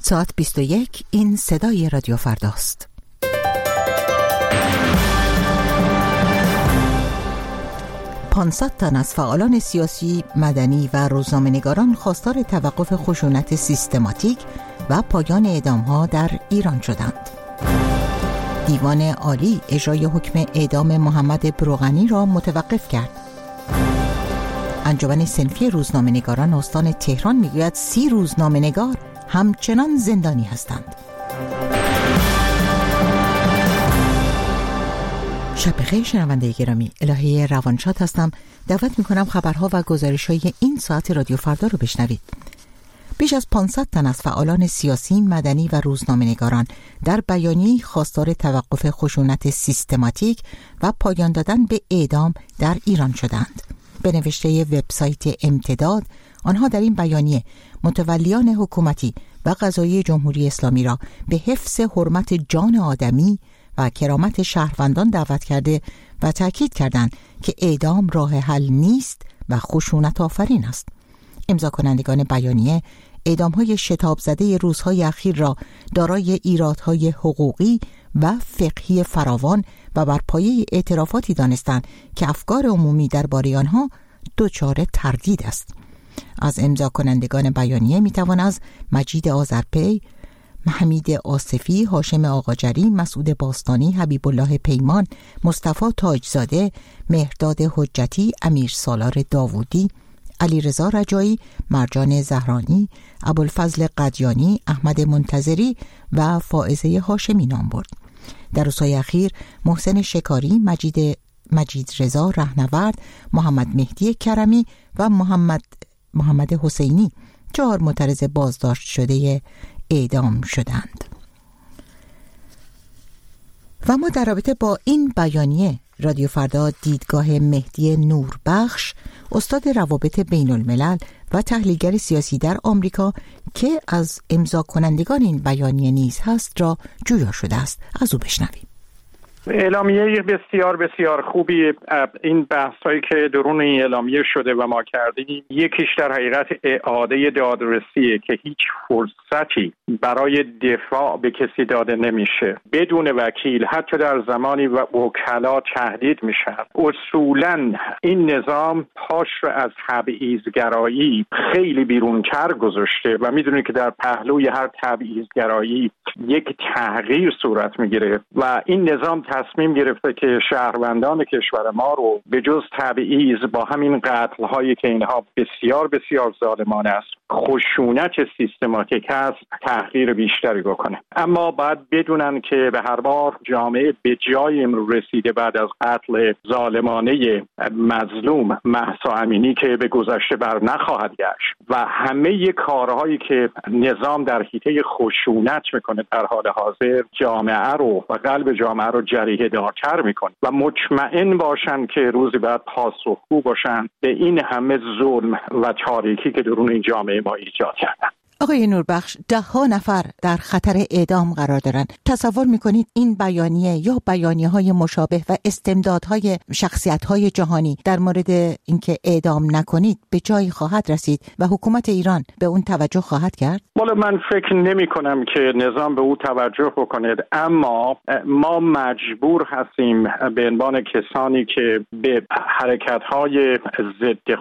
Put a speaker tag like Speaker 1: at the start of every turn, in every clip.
Speaker 1: ساعت 21 این صدای رادیو فرداست. پانصد تن از فعالان سیاسی، مدنی و روزنامه‌نگاران خواستار توقف خشونت سیستماتیک و پایان اعدام‌ها در ایران شدند. دیوان عالی اجرای حکم اعدام محمد بروغنی را متوقف کرد. انجمن صنفی روزنامه‌نگاران استان تهران میگوید 30 روزنامه‌نگار همچنان زندانی هستند. شب بخیر شنونده گرامی، الهه روانشاد هستم. دعوت میکنم خبرها و گزارش‌های این ساعت رادیو فردا رو بشنوید. بیش از 500 تن از فعالان سیاسی، مدنی و روزنامه‌نگاران در بیانیه‌ای خواستار توقف خشونت سیستماتیک و پایان دادن به اعدام در ایران شدند. به نوشته وبسایت امتداد، آنها در این بیانیه متولیان حکومتی و قضایی جمهوری اسلامی را به حفظ حرمت جان آدمی و کرامت شهروندان دعوت کرده و تاکید کردند که اعدام راه حل نیست و خشونت آفرین است. امضا کنندگان بیانیه اعدام‌های شتاب زده روزهای اخیر را دارای ایرادهای حقوقی و فقهی فراوان و بر پایه اعترافاتی دانستند که افکار عمومی درباره آنها دچار تردید است. از امضا کنندگان بیانیه میتوان از مجید آذرپی، حمید آصفی، هاشم آقاجری، مسعود باستانی، حبیب الله پیمان، مصطفی تاجزاده، مهرداد حجتی، امیر سالار داوودی، علیرضا رجایی، مرجان زهرانی، ابوالفضل قدیانی، احمد منتظری و فائزه هاشمی نام برد. در روزهای اخیر محسن شکاری، مجید رضا رهنورد، محمد مهدی کرمی و محمد حسینی 4 معترض بازداشت شده اعدام شدند. و ما در رابطه با این بیانیه رادیو فردا دیدگاه مهدی نوربخش، استاد روابط بین الملل و تحلیلگر سیاسی در آمریکا که از امضا کنندگان این بیانیه نیز هست را جویا شده است. از او بشنویم.
Speaker 2: اعلامیه بسیار بسیار خوبی. این بحثایی که درون این اعلامیه شده و ما کردیم، یکیش در حقیقت اعاده دادرسیه که هیچ فرصتی برای دفاع به کسی داده نمیشه بدون وکیل. حتی در زمانی وکلا تهدید میشن. اصولا این نظام پاش رو از تبعیض‌گرایی خیلی بیرونتر گذاشته و میدونید که در پهلوی هر تبعیض‌گرایی یک تغییر صورت میگیره و این نظام تصمیم گرفته که شهروندان کشور ما رو به جز تبعیض با همین قتل‌هایی که اینها بسیار بسیار ظالمانه است، خشونت سیستماتیک است، تحقیر بیشتری بکنه. اما باید بدونن که به هر بار جامعه به جای امروز رسیده بعد از قتل ظالمانه مظلوم مهسا امینی که به گذشته بر نخواهد گشت و همه کارهایی که نظام در حیطه خشونت میکنه در حال حاضر جامعه رو و قلب جامعه رو جریحه دارتر میکنه و مطمئن باشن که روزی بعد پاسخگو باشن به این همه ظلم و تاریکی که درون این جامعه ما ایجاد کردن.
Speaker 1: آقای نوربخش، 10 نفر در خطر اعدام قرار دارن. تصور میکنید این بیانیه یا بیانیه‌های مشابه و استمدادهای شخصیت‌های جهانی در مورد اینکه اعدام نکنید به جایی خواهد رسید و حکومت ایران به اون توجه خواهد کرد؟
Speaker 2: والا من فکر نمی کنم که نظام به او توجه بکنه، اما ما مجبور هستیم به عنوان کسانی که به حرکت‌های ضد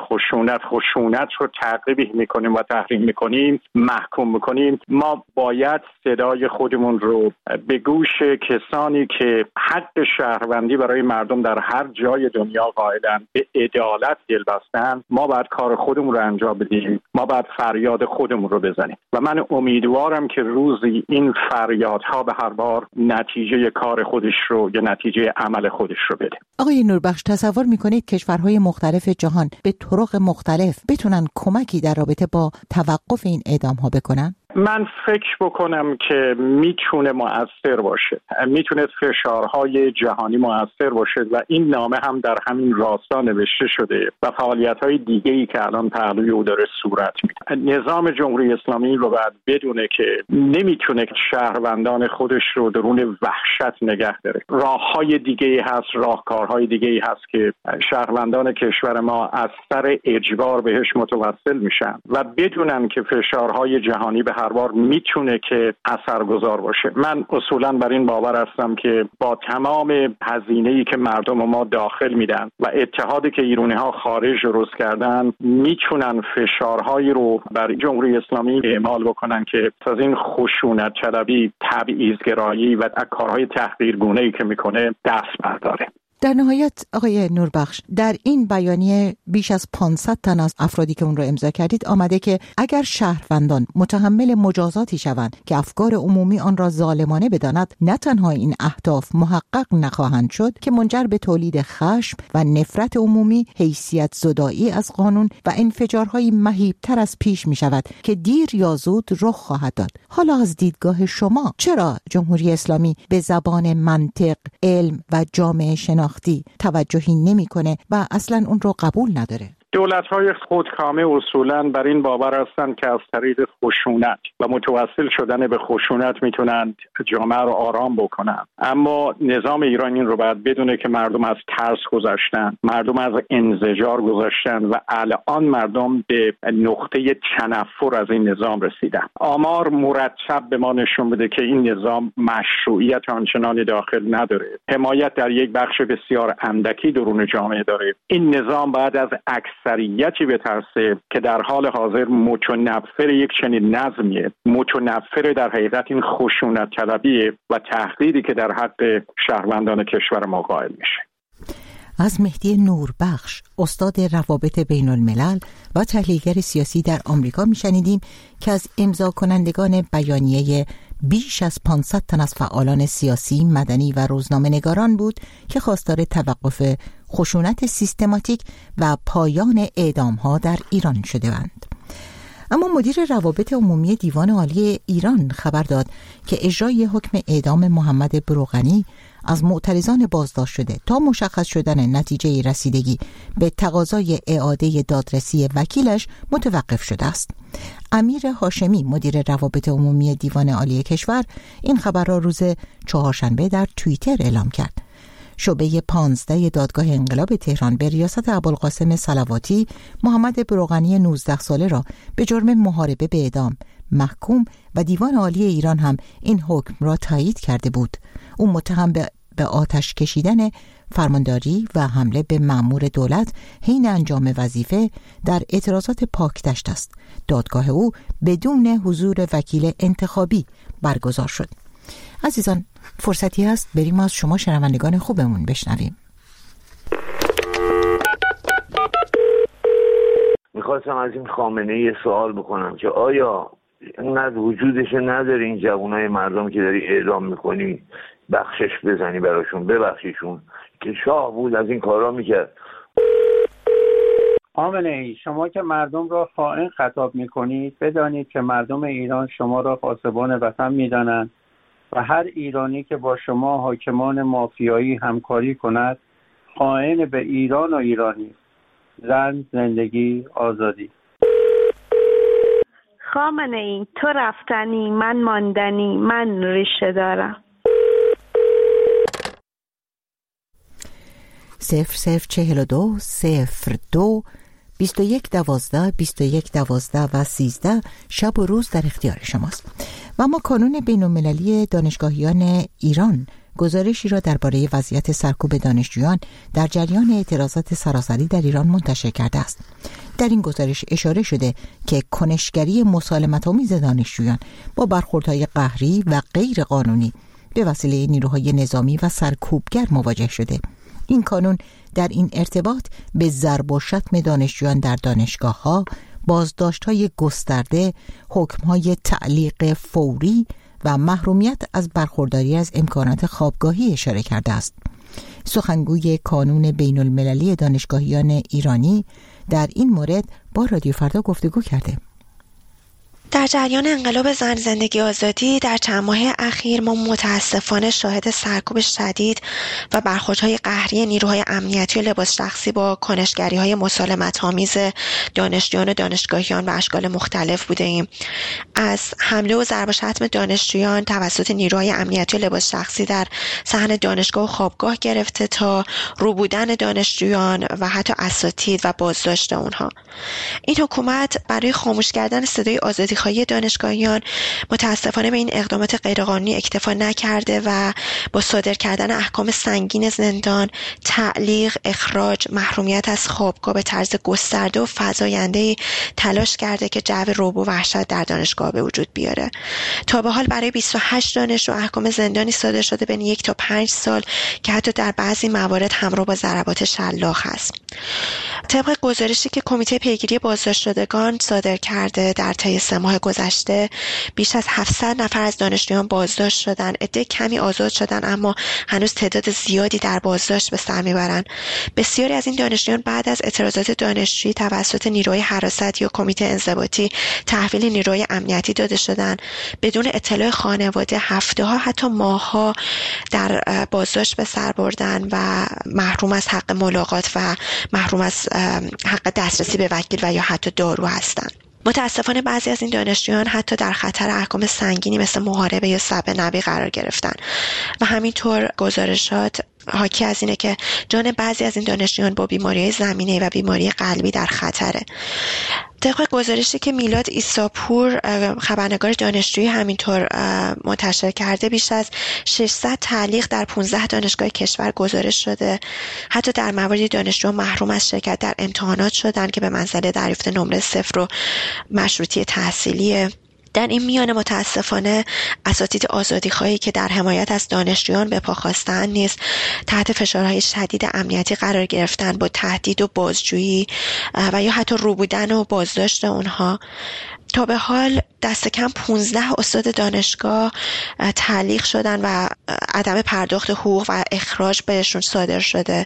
Speaker 2: خشونت رو تعقیب میکنیم و تحریم میکنیم محکوم میکنیم. ما باید صدای خودمون رو به گوش کسانی که حق شهروندی برای مردم در هر جای دنیا قائلن، به عدالت دل بستن، ما باید کار خودمون رو انجام بدیم، ما باید فریاد خودمون رو بزنیم و من امیدوارم که روزی این فریادها به هر بار نتیجه کار خودش رو یا نتیجه عمل خودش رو بده.
Speaker 1: آقای نوربخش، تصور میکنید کشورهای مختلف جهان به طرق مختلف بتونن کمکی در رابطه با توقف این اعدام ها بکنن؟
Speaker 2: من فکر بکنم که میتونه مؤثر باشه، میتونه فشارهای جهانی مؤثر باشه و این نامه هم در همین راستا نوشته شده و فعالیت‌های دیگه‌ای که الان پهلوی او داره صورت میگیره. نظام جمهوری اسلامی رو باید بدونه که نمیتونه شهروندان خودش رو درون وحشت نگه داره. راه‌های دیگه‌ای هست، راهکارهای دیگه‌ای هست که شهروندان کشور ما از سر اجبار بهش متوسل میشن و بدونن که فشارهای جهانی به هر دربار میتونه که اثرگذار باشه. من اصولا بر این باور هستم که با تمام هزینه‌ای که مردم ما داخل میدن و اتحادی که ایرانی‌ها خارج درست کردن میتونن فشارهایی رو بر جمهوری اسلامی اعمال بکنن که از این خشونت طلبی، تبعیض‌گرایی و کارهای تحقیرگونه‌ای که میکنه دست برداره.
Speaker 1: در نهایت آقای نوربخش، در این بیانیه بیش از 500 تن از افرادی که اون رو امضا کردید آمده که اگر شهروندان متحمل مجازاتی شوند که افکار عمومی آن را ظالمانه بداند، نه تنها این اهداف محقق نخواهند شد که منجر به تولید خشم و نفرت عمومی، حیثیت زدایی از قانون و انفجارهای مهیبتر از پیش می شود که دیر یا زود رخ خواهد داد. حالا از دیدگاه شما چرا جمهوری اسلامی به زبان منطق، علم و جامعه شناختی توجهی نمی‌کنه و اصلاً اون رو قبول نداره؟
Speaker 2: دولت‌های خودکامه اصولاً بر این باور هستند که از طریق خشونت و متوسل شدن به خشونت میتونن جامعه رو آرام بکنن. اما نظام ایران این رو باید بدونه که مردم از ترس گذشتن، مردم از انزجار گذشتن و الان مردم به نقطه تنفر از این نظام رسیدن. آمار مرتب به ما نشون بده که این نظام مشروعیت آنچنانی داخل نداره. حمایت در یک بخش بسیار اندکی درون جامعه داره. این نظام بعد از اکثریتی بترسه که در حال حاضر متنفر یک چنین نظمیه، متنفر در حقیقت این خشونت طلبیه و تحقیری که در حق شهروندان کشور ما قائل میشه.
Speaker 1: از مهدی نوربخش، استاد روابط بین الملل و تحلیلگر سیاسی در آمریکا میشنیدیم که از امضا کنندگان بیانیه بیش از 500 تن از فعالان سیاسی، مدنی و روزنامه‌نگاران بود که خواستار توقف خشونت سیستماتیک و پایان اعدام‌ها در ایران شده‌اند. اما مدیر روابط عمومی دیوان عالی ایران خبر داد که اجرای حکم اعدام محمد بروغنی از معترضان بازداشت شده تا مشخص شدن نتیجه رسیدگی به تقاضای اعاده دادرسی وکیلش متوقف شده است. امیر هاشمی، مدیر روابط عمومی دیوان عالی کشور، این خبر را روز چهارشنبه در توییتر اعلام کرد. شعبه 15 دادگاه انقلاب تهران به ریاست ابوالقاسم صلواتی محمد بروغنی 19 ساله را به جرم محاربه به اعدام محکوم و دیوان عالی ایران هم این حکم را تایید کرده بود. او متهم به آتش کشیدن فرمانداری و حمله به مأمور دولت حین انجام وظیفه در اعتراضات پاکدشت است. دادگاه او بدون حضور وکیل انتخابی برگزار شد. عزیزان، فرصتی هست بریم از شما شنوندگان خوبمون بشنویم.
Speaker 3: میخواستم از این خامنه یه سوال بکنم که آیا اینقدر وجودش نداره این جوانای مردم که داری اعدام میکنی بخشش بزنی براشون، ببخشیشون که شاه بود از این کارا میکرد.
Speaker 4: خامنه ای، شما که مردم را خائن خطاب میکنید بدانید که مردم ایران شما را پاسبان وطن میدانند و هر ایرانی که با شما حاکمان مافیایی همکاری کند خائن به ایران و ایرانی. زن، زندگی، آزادی.
Speaker 5: خامنه ای، تو رفتنی، من ماندنی، من ریشه دارم.
Speaker 1: 0042 02 21 12 21 12 و 13 شب و روز در اختیار شماست. و ما کانون بین‌المللی دانشگاهیان ایران گزارشی را درباره وضعیت سرکوب دانشجویان در جریان اعتراضات سراسری در ایران منتشر کرده است. در این گزارش اشاره شده که کنشگری مسالمت‌آمیز دانشجویان با برخوردهای قهری و غیر قانونی به وسیله نیروهای نظامی و سرکوبگر مواجه شده. این کانون در این ارتباط به ضرب و شتم دانشجویان در دانشگاه‌ها، بازداشت‌های گسترده، حکم‌های تعلیق فوری و محرومیت از برخورداری از امکانات خوابگاهی اشاره کرده است. سخنگوی کانون بین‌المللی دانشگاهیان ایرانی در این مورد با رادیو فردا گفتگو کرده.
Speaker 6: در جریان انقلاب زن، زندگی، آزادی در چند ماه اخیر ما متاسفانه شاهد سرکوب شدید و برخوردهای قهری نیروهای امنیتی و لباس شخصی با کنشگری‌های مسالمت‌آمیز دانشجویان و دانشگاهیان و اشکال مختلف بوده ایم. از حمله و ضرب و شتم دانشجویان توسط نیروهای امنیتی و لباس شخصی در صحن دانشگاه و خوابگاه گرفته تا روبودن دانشجویان و حتی اساتید و بازداشت اونها. این حکومت برای خاموش کردن صدای آزادی آزادی‌خواهی دانشگاهیان متاسفانه به این اقدامات غیرقانونی اکتفا نکرده و با صادر کردن احکام سنگین زندان، تعلیق، اخراج، محرومیت از خوابگاه به طرز گسترده و فزاینده‌ای تلاش کرده که جو رعب و وحشت در دانشگاه به وجود بیاره. تا به حال برای 28 دانشجو احکام زندانی صادر شده بین 1 تا 5 سال که حتی در بعضی موارد همراه با ضربات شلاق هست. طبق گزارشی که کمیته پیگیری بازداشت شدگان صادر کرده در طی 3 ماه گذشته بیش از 700 نفر از دانشجویان بازداشت شدن. عده کمی آزاد شدن اما هنوز تعداد زیادی در بازداشت به سر میبرن. بسیاری از این دانشجویان بعد از اعتراضات دانشجویی توسط نیروهای حراست یا کمیته انضباطی تحویل نیروهای امنیتی داده شدن. بدون اطلاع خانواده هفته‌ها حتی ماه‌ها در بازداشت به سر بردن و محروم از حق ملاقات و محروم از حق دسترسی به وکیل و یا حتی دارو هستند. متاسفانه بعضی از این دانشجویان حتی در خطر احکام سنگینی مثل محاربه یا سب نبی قرار گرفتن و همینطور گزارشات حاکی از اینه که جان بعضی از این دانشجویان با بیماری‌های زمینه‌ای و بیماری قلبی در خطره. طبق گزارشی که میلاد عیساپور خبرنگار دانشجویی همینطور منتشر کرده بیش از 600 تعلیق در 15 دانشگاه کشور گزارش شده. حتی در مواردی دانشجویان محروم از شرکت در امتحانات شدن که به منزله دریافت نمره 0 و مشروطی تحصیلیه. در این میانه متاسفانه اساتید آزادی‌خواهی که در حمایت از دانشجویان به پا خواستند نیز تحت فشارهای شدید امنیتی قرار گرفتن با تهدید و بازجویی و یا حتی رو بودن و بازداشت اونها. تا به حال دست کم 15 استاد دانشگاه تعلیق شدن و عدم پرداخت حقوق و اخراج بهشون صادر شده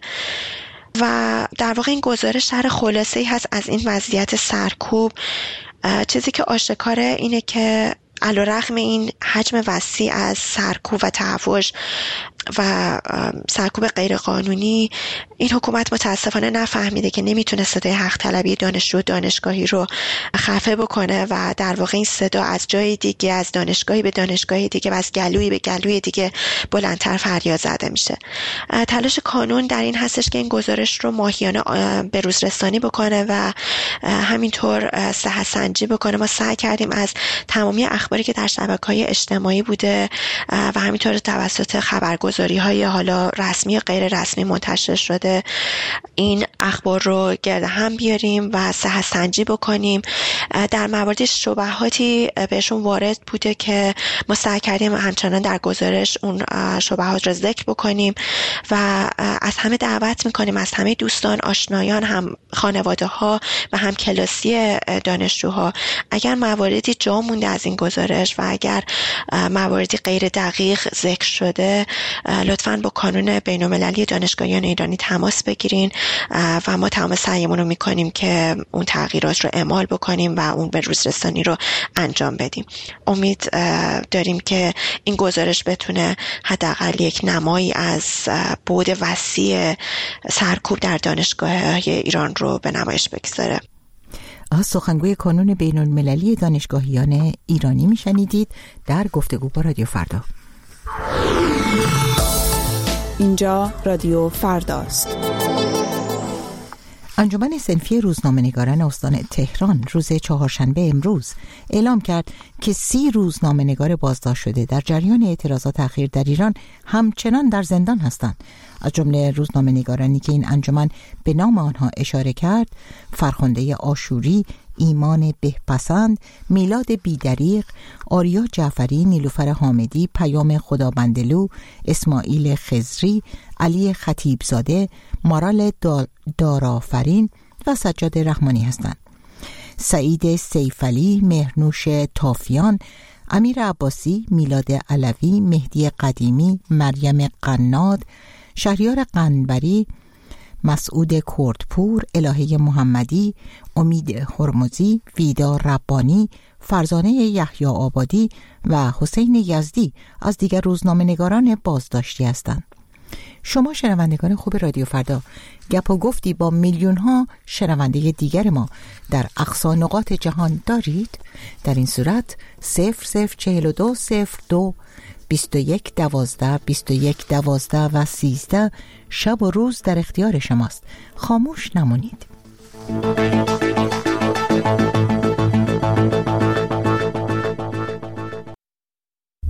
Speaker 6: و در واقع این گزارش شرح خلاصه‌ای هست از این وضعیت سرکوب. چیزی که آشکاره اینه که علیرغم این حجم وسیع از سرکوب و تحوش و سرکوب غیرقانونی، این حکومت متاسفانه نفهمیده که نمیتونه صدای حق طلبی دانشجو دانشگاهی رو خفه بکنه و در واقع این صدا از جای دیگه، از دانشگاهی به دانشگاهی دیگه و از گلویی به گلوی دیگه بلندتر فریاد زده میشه. تلاش کانون در این هستش که این گزارش رو ماهیانه به روز رسانی بکنه و همینطور صحت سنجی بکنه. ما سعی کردیم از تمامی اخباری که در شبکه‌های اجتماعی بوده و همینطور توسط خبرگزاری‌های حالا رسمی یا غیر رسمی منتشر شده این اخبار رو گرد هم بیاریم و صحت سنجی بکنیم. در مورد شبهاتی بهشون وارد بوده که ما سعی کردیم همچنان در گزارش اون شبهات رو ذکر بکنیم و از همه دعوت میکنیم، از همه دوستان، آشنایان، هم خانواده ها و هم کلاسی دانشجوها، اگر مواردی جا مونده از این گزارش و اگر مواردی غیر دقیق ذکر شده لطفاً با کانون بین‌المللی دانشگاهیان ایرانی تماس بگیرین و ما تمام سعیمون رو میکنیم که اون تغییرات رو اعمال بکنیم و اون به روز رسانی رو انجام بدیم. امید داریم که این گزارش بتونه حداقل یک نمایی از بعد وسیع سرکوب در دانشگاه ایران رو به نمایش بگذاره.
Speaker 1: سخنگوی کانون بین‌المللی دانشگاهیان ایرانی میشنیدید در گفتگو با رادیو فردا.
Speaker 7: اینجا رادیو فرداست.
Speaker 1: انجمن صنفی روزنامه‌نگاران استان تهران روز چهارشنبه امروز اعلام کرد که 30 روزنامه‌نگار بازداشت شده در جریان اعتراضات اخیر در ایران همچنان در زندان هستند. از جمله روزنامه‌نگارانی که این انجمن به نام آنها اشاره کرد فرخنده آشوری، ایمان بهپسند، میلاد بیدریق، آریا جعفری، نیلوفر حامدی، پیام خدابندلو، اسماعیل خضری، علی خطیبزاده، مارال دارافرین و سجاد رحمانی هستند. سعید سیفعلی، مهرنوش تافیان، امیر عباسی، میلاد علوی، مهدی قدیمی، مریم قناد، شهریار قنبری، مسعود کردپور، الهه محمدی، امید هرمزی، ویدا ربانی، فرزانه یحیی آبادی و حسین یزدی از دیگر روزنامه‌نگاران بازداشتی هستند. شما شنوندگان خوب رادیو فردا گپ و گفتی با میلیون ها شنونده دیگر ما در اقصا نقاط جهان دارید؟ در این صورت 004202 2112 2112 و 13 شب و روز در اختیار شماست. خاموش نمانید.